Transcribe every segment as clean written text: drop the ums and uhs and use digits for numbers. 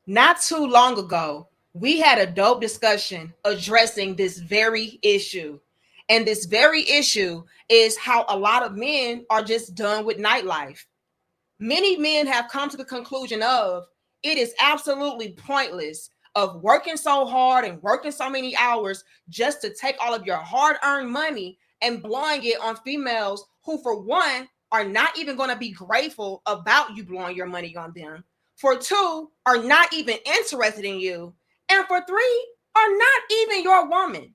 Not too long ago, we had a dope discussion addressing this very issue. And this very issue is how a lot of men are just done with nightlife. Many men have come to the conclusion of it is absolutely pointless of working so hard and working so many hours just to take all of your hard-earned money and blowing it on females who, for one, are not even going to be grateful about you blowing your money on them. For two, are not even interested in you. And for three, are not even your woman.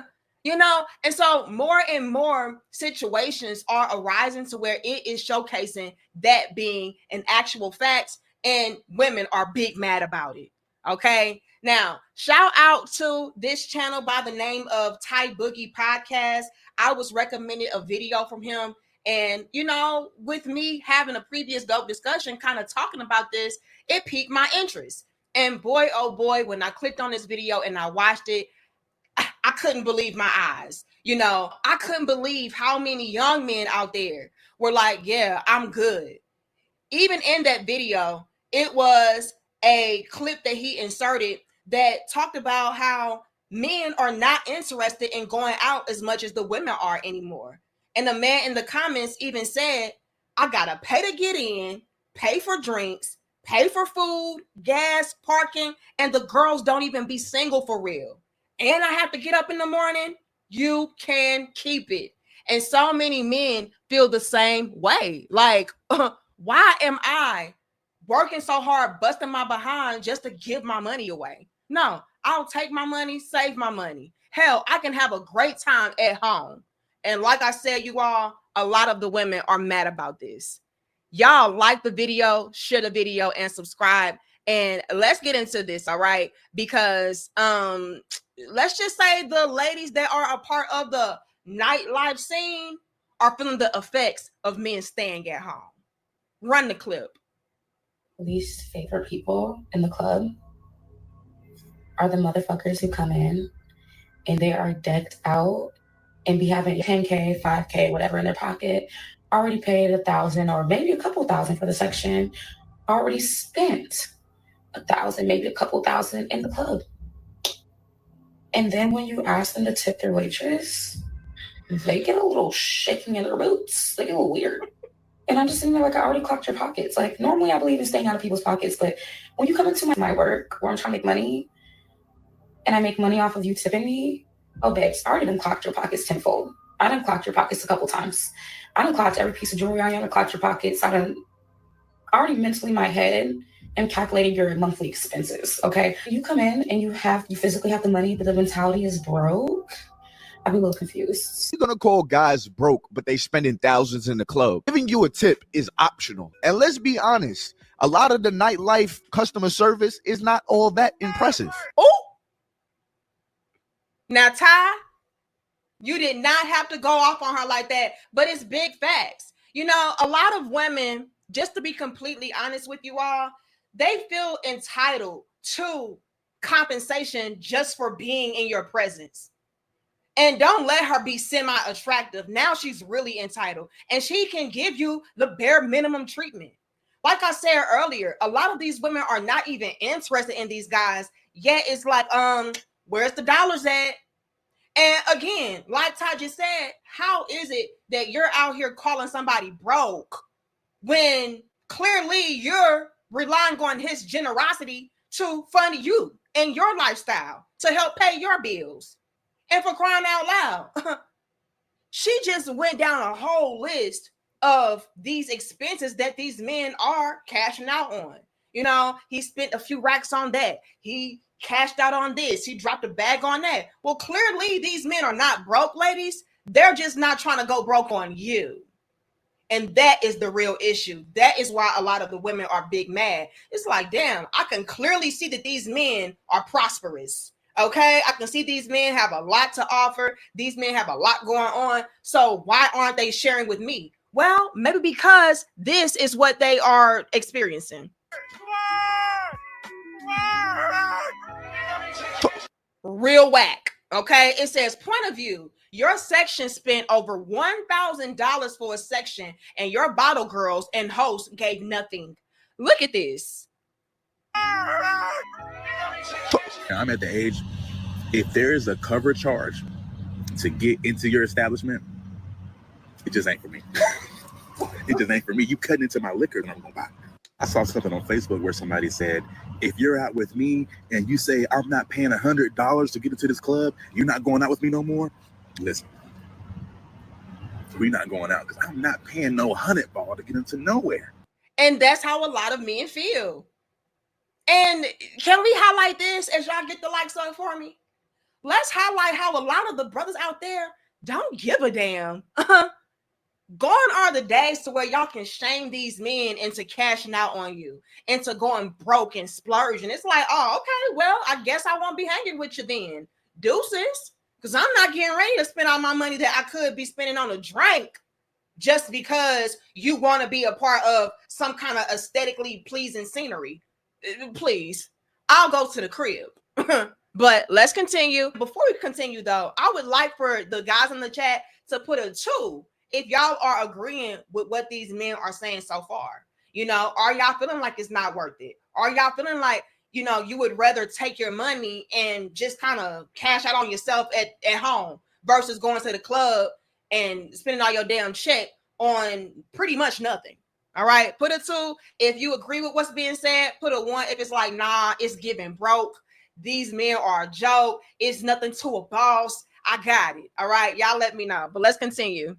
And so more and more situations are arising to where it is showcasing that being an actual fact, and women are big mad about it. Okay. Now, shout out to this channel by the name of Ty Boogie Podcast. I was recommended a video from him. And, with me having a previous dope discussion kind of talking about this, it piqued my interest. And boy, oh boy, when I clicked on this video and I watched it, I couldn't believe my eyes. I couldn't believe how many young men out there were like, yeah, I'm good. Even in that video, it was a clip that he inserted that talked about how men are not interested in going out as much as the women are anymore. And the man in the comments even said, I gotta pay to get in, pay for drinks, pay for food, gas, parking, and the girls don't even be single for real. And I have to get up in the morning. You can keep it. And so many men feel the same way. Like, why am I working so hard, busting my behind just to give my money away? No, I'll take my money, save my money. Hell, I can have a great time at home. And like I said, you all, a lot of the women are mad about this. Y'all like the video, share the video, and subscribe. And let's get into this, all right? Because let's just say the ladies that are a part of the nightlife scene are feeling the effects of men staying at home. Run the clip. Least favorite people in the club are the motherfuckers who come in and they are decked out and be having 10K, 5K, whatever in their pocket, already paid 1,000 or maybe a couple thousand for the section, already spent 1,000, maybe a couple thousand in the club. And then when you ask them to tip their waitress, they get a little shaking in their boots. They get a little weird. And I'm just sitting there like, I already clocked your pockets. Like, normally I believe in staying out of people's pockets, but when you come into my work where I'm trying to make money and I make money off of you tipping me, oh, babes, I already done clocked your pockets tenfold. I done clocked your pockets a couple times. I done clocked every piece of jewelry on you. I done clocked your pockets. I already mentally in my head am calculating your monthly expenses, okay? You come in and you physically have the money, but the mentality is broke. I'd be a little confused. You're gonna call guys broke, but they spending thousands in the club. Giving you a tip is optional. And let's be honest, a lot of the nightlife customer service is not all that impressive. Oh! Now, Ty, you did not have to go off on her like that, but it's big facts. A lot of women, just to be completely honest with you all, they feel entitled to compensation just for being in your presence. And don't let her be semi-attractive. Now she's really entitled. And she can give you the bare minimum treatment. Like I said earlier, a lot of these women are not even interested in these guys. Yet it's like, where's the dollars at? And again, like Ty just said, how is it that you're out here calling somebody broke when clearly you're relying on his generosity to fund you and your lifestyle, to help pay your bills? And for crying out loud, she just went down a whole list of these expenses that these men are cashing out on. He spent a few racks on that. He cashed out on this. He dropped a bag on that. Well, clearly these men are not broke, ladies. They're just not trying to go broke on you. And that is the real issue. That is why a lot of the women are big mad. It's like, damn, I can clearly see that these men are prosperous. Okay, I can see these men have a lot to offer. These men have a lot going on. So why aren't they sharing with me? Well, maybe because this is what they are experiencing. Real whack. Okay, it says, point of view, your section spent over $1,000 for a section and your bottle girls and hosts gave nothing. Look at this. I'm at the age, if there is a cover charge to get into your establishment, it just ain't for me. It just ain't for me. You cutting into my liquor and I'm going to buy. I saw something on Facebook where somebody said, if you're out with me and you say, I'm not paying $100 to get into this club, you're not going out with me no more. Listen, we're not going out because I'm not paying no $100 to get into nowhere. And that's how a lot of men feel. And can we highlight this as y'all get the likes up for me? Let's highlight how a lot of the brothers out there don't give a damn. Gone are the days to where y'all can shame these men into cashing out on you, into going broke and splurging. It's like, oh, okay, well, I guess I won't be hanging with you then. Deuces. Because I'm not getting ready to spend all my money that I could be spending on a drink just because you want to be a part of some kind of aesthetically pleasing scenery. Please, I'll go to the crib. But let's continue. Before we continue, though, I would like for the guys in the chat to put a 2 if y'all are agreeing with what these men are saying so far. You know, are y'all feeling like it's not worth it? Are y'all feeling like, you know, you would rather take your money and just kind of cash out on yourself at home versus going to the club and spending all your damn check on pretty much nothing? All right, put a 2 if you agree with what's being said. Put a 1 if it's like, nah, it's giving broke. These men are a joke. It's nothing to a boss. I got it. All right, y'all let me know. But let's continue.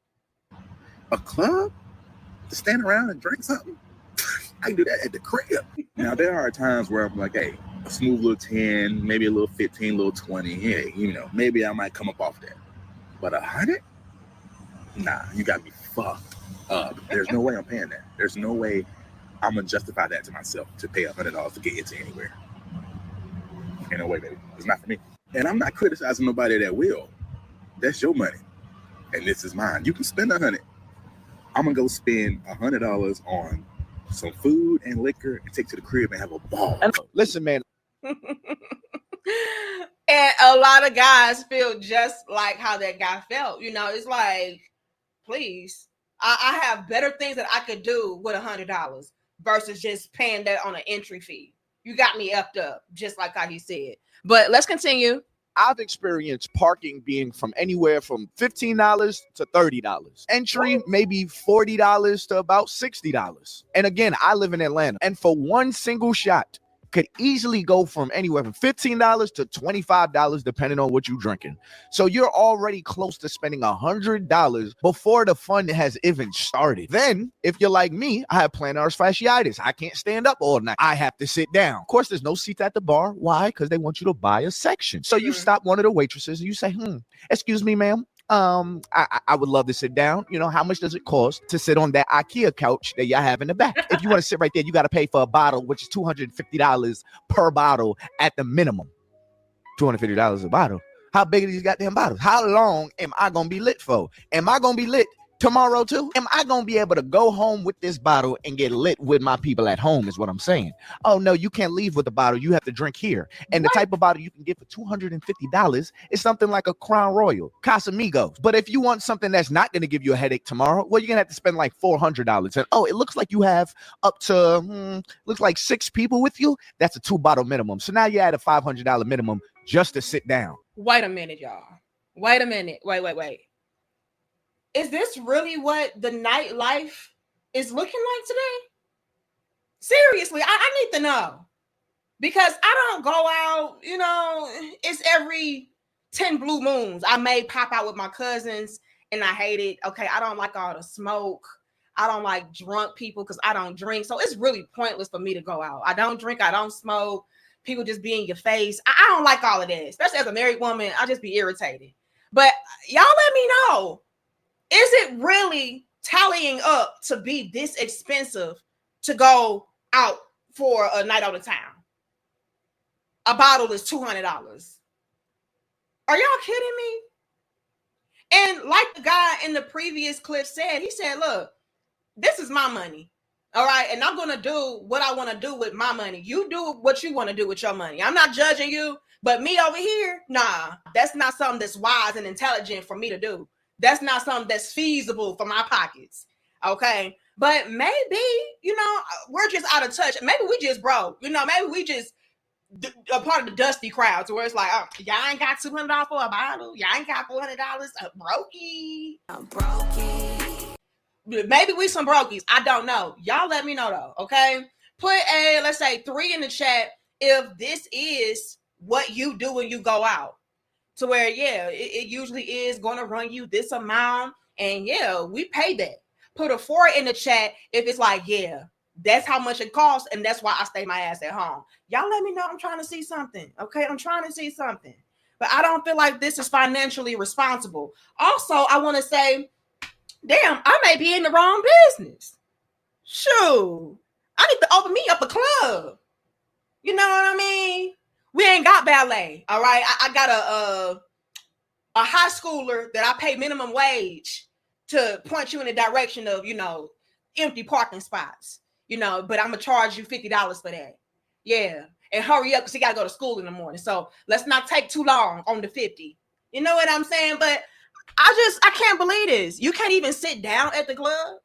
A club to stand around and drink something? I can do that at the crib. Now, there are times where I'm like, hey, a smooth little 10, maybe a little 15, a little 20. Hey, you know, maybe I might come up off that. But 100? Nah, you got me fucked up. There's no way I'm paying that. There's no way I'm going to justify that to myself to pay $100 to get into anywhere. Ain't no way, baby. It's not for me. And I'm not criticizing nobody that will. That's your money. And this is mine. You can spend $100. I'm going to go spend $100 on some food and liquor and take to the crib and have a ball. Listen, man. And a lot of guys feel just like how that guy felt. You know, it's like, please, I have better things that I could do with $100 versus just paying that on an entry fee. You got me effed up, just like how he said. But let's continue. I've experienced parking being from anywhere from $15 to $30. Entry, maybe $40 to about $60. And again, I live in Atlanta. And for one single shot, could easily go from anywhere from $15 to $25, depending on what you're drinking. So you're already close to spending $100 before the fun has even started. Then, if you're like me, I have plantar fasciitis. I can't stand up all night. I have to sit down. Of course, there's no seats at the bar. Why? Because they want you to buy a section. So you stop one of the waitresses and you say, excuse me, ma'am. I would love to sit down. You know, how much does it cost to sit on that IKEA couch that y'all have in the back? If you want to sit right there, you got to pay for a bottle, which is $250 per bottle at the minimum. $250 a bottle. How big are these goddamn bottles? How long am I going to be lit for? Am I going to be lit tomorrow too? Am I going to be able to go home with this bottle and get lit with my people at home is what I'm saying. Oh no, you can't leave with the bottle. You have to drink here. And the type of bottle you can get for $250 is something like a Crown Royal, Casamigos. But if you want something that's not going to give you a headache tomorrow, well, you're going to have to spend like $400. And oh, it looks like you have up to, looks like 6 people with you. That's a 2-bottle minimum. So now you're at a $500 minimum just to sit down. Wait a minute, y'all. Wait a minute. Wait. Is this really what the nightlife is looking like today? Seriously, I need to know. Because I don't go out, you know, it's every 10 blue moons. I may pop out with my cousins and I hate it. Okay, I don't like all the smoke. I don't like drunk people because I don't drink. So it's really pointless for me to go out. I don't drink. I don't smoke. People just be in your face. I don't like all of that. Especially as a married woman, I just be irritated. But y'all let me know. Is it really tallying up to be this expensive to go out for a night out of town? A bottle is $200. Are y'all kidding me? And like the guy in the previous clip said, he said, look, this is my money. All right. And I'm going to do what I want to do with my money. You do what you want to do with your money. I'm not judging you, but me over here, nah, that's not something that's wise and intelligent for me to do. That's not something that's feasible for my pockets. Okay. But maybe, you know, we're just out of touch. Maybe we just broke. You know, maybe we just a part of the dusty crowd, to where it's like, oh, y'all ain't got $200 for a bottle. Y'all ain't got $400. Brokey. I'm brokey. Maybe we some brokies. I don't know. Y'all let me know though. Okay. Put a, let's say 3 in the chat if this is what you do when you go out. To where, yeah, it usually is going to run you this amount. And yeah, we pay that. Put a 4 in the chat if it's like, yeah, that's how much it costs, and that's why I stay my ass at home. Y'all let me know. I'm trying to see something. Okay, I'm trying to see something. But I don't feel like this is financially responsible. Also, I want to say, damn, I may be in the wrong business. Shoot, I need to open me up a club. You know what I mean? We ain't got ballet. All right, I got a high schooler that I pay minimum wage to point you in the direction of, you know, empty parking spots. You know, but I'm gonna charge you $50 for that. Yeah, and hurry up because he gotta go to school in the morning. So let's not take too long on the 50. You know what I'm saying? But I can't believe this. You can't even sit down at the club.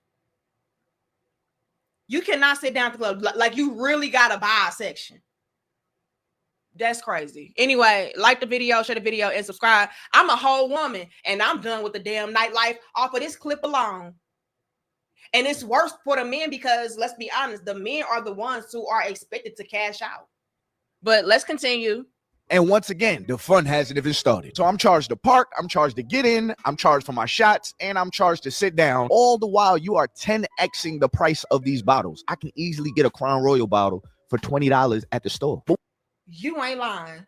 You cannot sit down at the club. Like, you really gotta buy a section. That's crazy. Anyway, like the video, share the video, and subscribe. I'm a whole woman, and I'm done with the damn nightlife off of this clip alone. And it's worse for the men because, let's be honest, the men are the ones who are expected to cash out. But let's continue. And once again, the fun hasn't even started. So I'm charged to park, I'm charged to get in, I'm charged for my shots, and I'm charged to sit down. All the while, you are 10xing the price of these bottles. I can easily get a Crown Royal bottle for $20 at the store. You ain't lying.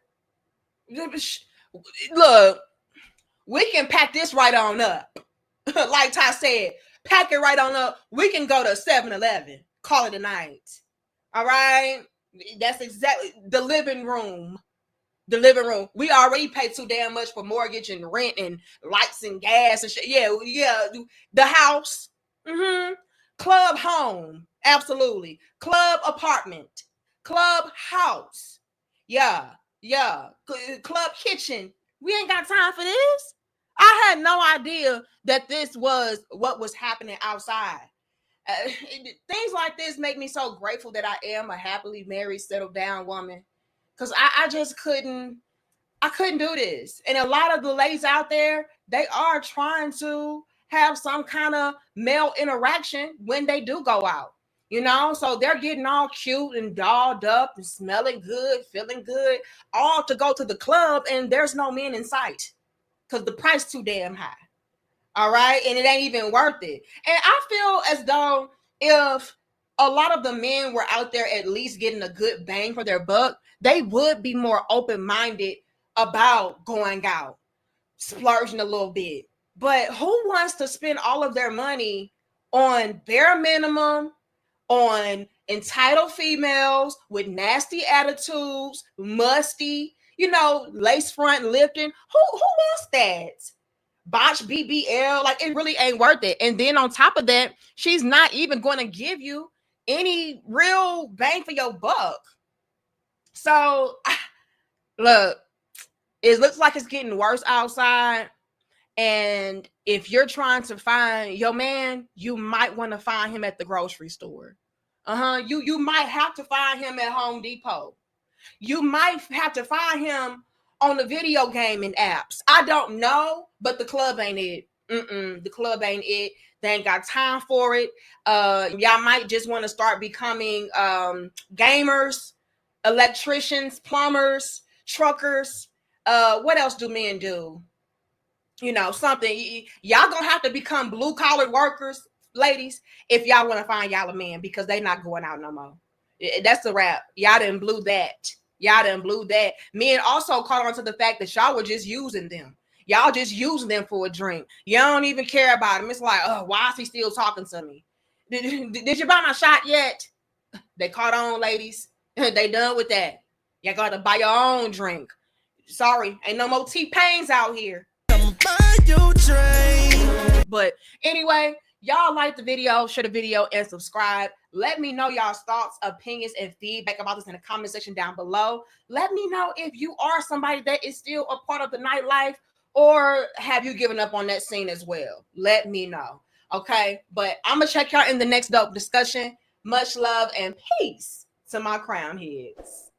Look, we can pack this right on up. Like Ty said, pack it right on up. We can go to 7-Eleven. Call it a night. All right? That's exactly the living room. The living room. We already pay too damn much for mortgage and rent and lights and gas and shit. Yeah. The house. Club home. Absolutely. Club apartment. Club house. Yeah. Club kitchen. We ain't got time for this. I had no idea that this was what was happening outside. Things like this make me so grateful that I am a happily married, settled down woman. Because I just couldn't do this. And a lot of the ladies out there, they are trying to have some kind of male interaction when they do go out. You know, so they're getting all cute and dolled up and smelling good, feeling good, all to go to the club, and there's no men in sight because the price too damn high. All right, and it ain't even worth it. And I feel as though if a lot of the men were out there at least getting a good bang for their buck, they would be more open-minded about going out, splurging a little bit. But who wants to spend all of their money on bare minimum, on entitled females with nasty attitudes, musty, you know, lace front lifting? Who wants that? Botch BBL, like, it really ain't worth it. And then on top of that, she's not even going to give you any real bang for your buck. So, look, it looks like it's getting worse outside. And if you're trying to find your man, you might want to find him at the grocery store. You might have to find him at Home Depot. You might have to find him on the video gaming apps. I don't know, but the club ain't it. The club ain't it. They ain't got time for it. Y'all might just want to start becoming gamers, electricians, plumbers, truckers. What else do men do? You know, something. Y'all gonna have to become blue-collar workers, ladies, if y'all want to find y'all a man, because they not going out no more. That's the wrap. Y'all done blew that. Men also caught on to the fact that y'all were just using them. Y'all just using them for a drink. Y'all don't even care about them. It's like, oh, why is he still talking to me? Did you buy my shot yet? They caught on, ladies. They done with that. You got to buy your own drink. Sorry, ain't no more T-Pains out here. But anyway, y'all like the video, share the video, and subscribe. Let me know y'all's thoughts, opinions, and feedback about this in the comment section down below. Let me know if you are somebody that is still a part of the nightlife, or have you given up on that scene as well? Let me know. Okay, but I'm going to check y'all in the next dope discussion. Much love and peace to my crown heads.